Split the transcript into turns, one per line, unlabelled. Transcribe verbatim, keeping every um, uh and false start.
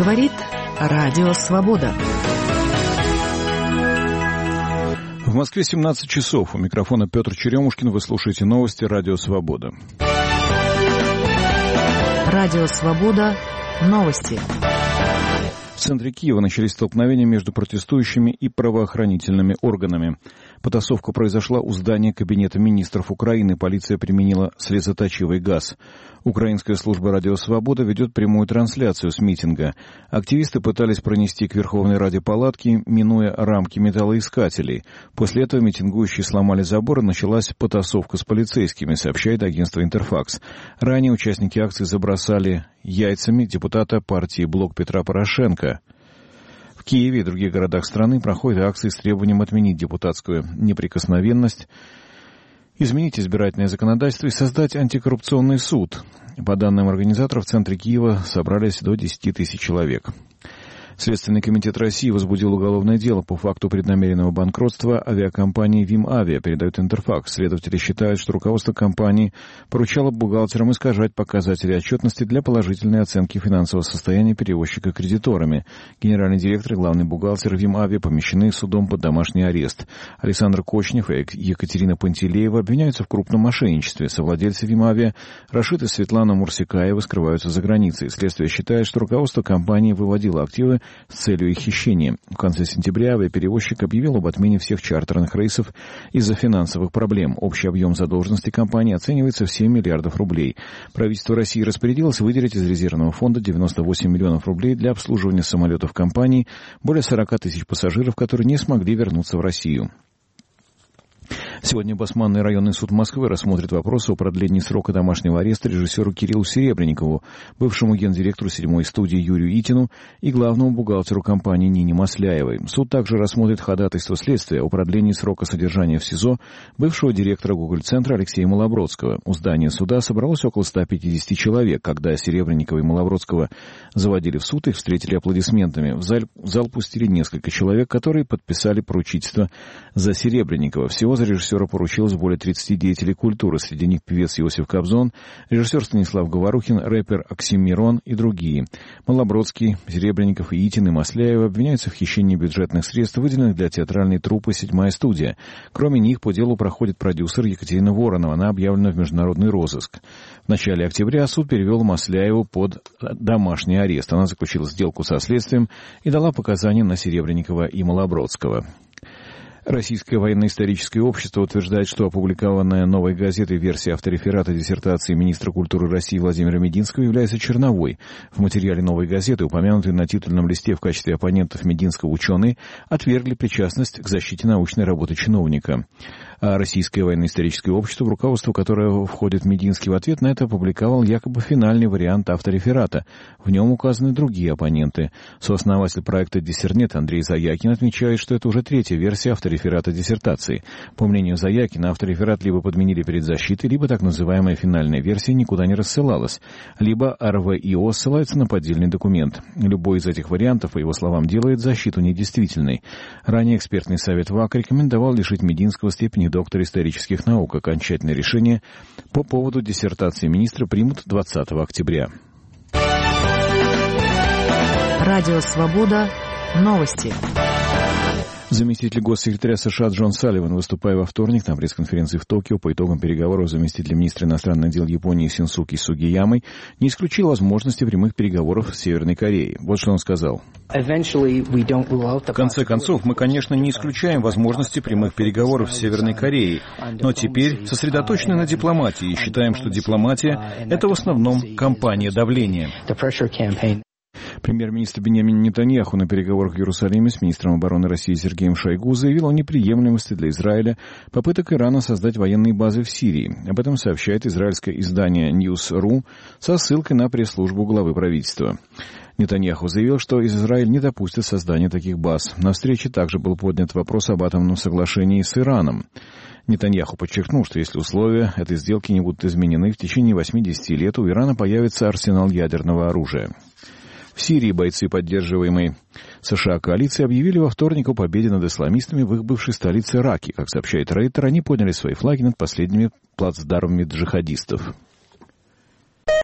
Говорит Радио Свобода.
В Москве семнадцать часов. У микрофона Петр Черемушкин. Вы слушаете новости Радио Свобода.
Радио Свобода. Новости.
В центре Киева начались столкновения между протестующими и правоохранительными органами. Потасовка произошла у здания Кабинета министров Украины. Полиция применила слезоточивый газ. Украинская служба «Радио Свобода» ведет прямую трансляцию с митинга. Активисты пытались пронести к Верховной Раде палатки, минуя рамки металлоискателей. После этого митингующие сломали забор и началась потасовка с полицейскими, сообщает агентство «Интерфакс». Ранее участники акции забросали яйцами депутата партии «Блок Петра Порошенко». В Киеве и других городах страны проходят акции с требованием отменить депутатскую неприкосновенность, изменить избирательное законодательство и создать антикоррупционный суд. По данным организаторов, в центре Киева собрались до десяти тысяч человек. Следственный комитет России возбудил уголовное дело по факту преднамеренного банкротства авиакомпании «Вимавиа», передает Интерфакс. Следователи считают, что руководство компании поручало бухгалтерам искажать показатели отчетности для положительной оценки финансового состояния перевозчика кредиторами. Генеральный директор и главный бухгалтер «Вимавиа» помещены судом под домашний арест. Александр Кочнев и Екатерина Пантелеева обвиняются в крупном мошенничестве. Совладельцы «Вимавиа» Рашид и Светлана Мурсикаевы скрываются за границей. Следствие считает, что руководство компании выводило активы с целью их хищения. В конце сентября авиаперевозчик объявил об отмене всех чартерных рейсов из-за финансовых проблем. Общий объем задолженности компании оценивается в семь миллиардов рублей. Правительство России распорядилось выделить из резервного фонда девяносто восемь миллионов рублей для обслуживания самолетов компании, более сорок тысяч пассажиров, которые не смогли вернуться в Россию. Сегодня Басманный районный суд Москвы рассмотрит вопросы о продлении срока домашнего ареста режиссеру Кириллу Серебренникову, бывшему гендиректору седьмой студии Юрию Итину и главному бухгалтеру компании Нине Масляевой. Суд также рассмотрит ходатайство следствия о продлении срока содержания в СИЗО бывшего директора Гоголь-центра Алексея Малобродского. У здания суда собралось около ста пятидесяти человек. Когда Серебренникова и Малобродского заводили в суд, их встретили аплодисментами. В зал, в зал пустили несколько человек, которые подписали поручительство за Серебренникова. Всего за режиссера поручилось более тридцати деятелей культуры. Среди них певец Иосиф Кобзон, режиссер Станислав Говорухин, рэпер Оксимирон и другие. Малобродский, Серебренников и Итин и Масляева обвиняются в хищении бюджетных средств, выделенных для театральной труппы «Седьмая студия». Кроме них, по делу проходит продюсер Екатерина Воронова. Она объявлена в международный розыск. В начале октября суд перевел Масляеву под домашний арест. Она заключила сделку со следствием и дала показания на Серебренникова и Малобродского. Российское военно-историческое общество утверждает, что опубликованная «Новой газетой» версия автореферата диссертации министра культуры России Владимира Мединского является черновой. В материале «Новой газеты», упомянутые на титульном листе в качестве оппонентов Мединского ученые, отвергли причастность к защите научной работы чиновника. А Российское военно-историческое общество, в руководство которого входит Мединский, в ответ на это опубликовал якобы финальный вариант автореферата. В нем указаны другие оппоненты. Сооснователь проекта «Диссернет» Андрей Заякин отмечает, что это уже третья версия автореферата диссертации. По мнению Заякина, автореферат либо подменили перед защитой, либо так называемая финальная версия никуда не рассылалась, либо эр вэ и о ссылается на поддельный документ. Любой из этих вариантов, по его словам, делает защиту недействительной. Ранее экспертный совет ВАК рекомендовал лишить Мединского степени доктора исторических наук. Окончательное решение по поводу диссертации министра примут двадцатого октября.
Радио Свобода. Новости.
Заместитель госсекретаря США Джон Салливан, выступая во вторник на пресс-конференции в Токио по итогам переговоров заместителя министра иностранных дел Японии Синсуки Сугиямой, не исключил возможности прямых переговоров с Северной Кореей. Вот что он сказал.
В конце концов, мы, конечно, не исключаем возможности прямых переговоров с Северной Кореей, но теперь сосредоточены на дипломатии и считаем, что дипломатия – это в основном кампания давления.
Премьер-министр Биньямин Нетаньяху на переговорах в Иерусалиме с министром обороны России Сергеем Шойгу заявил о неприемлемости для Израиля попыток Ирана создать военные базы в Сирии. Об этом сообщает израильское издание News.ru со ссылкой на пресс-службу главы правительства. Нетаньяху заявил, что Израиль не допустит создания таких баз. На встрече также был поднят вопрос об атомном соглашении с Ираном. Нетаньяху подчеркнул, что если условия этой сделки не будут изменены, в течение восьмидесяти лет у Ирана появится арсенал ядерного оружия. В Сирии бойцы, поддерживаемой США коалиции, объявили во вторник о победе над исламистами в их бывшей столице Раки. Как сообщает Рейтер, они подняли свои флаги над последними плацдармами джихадистов.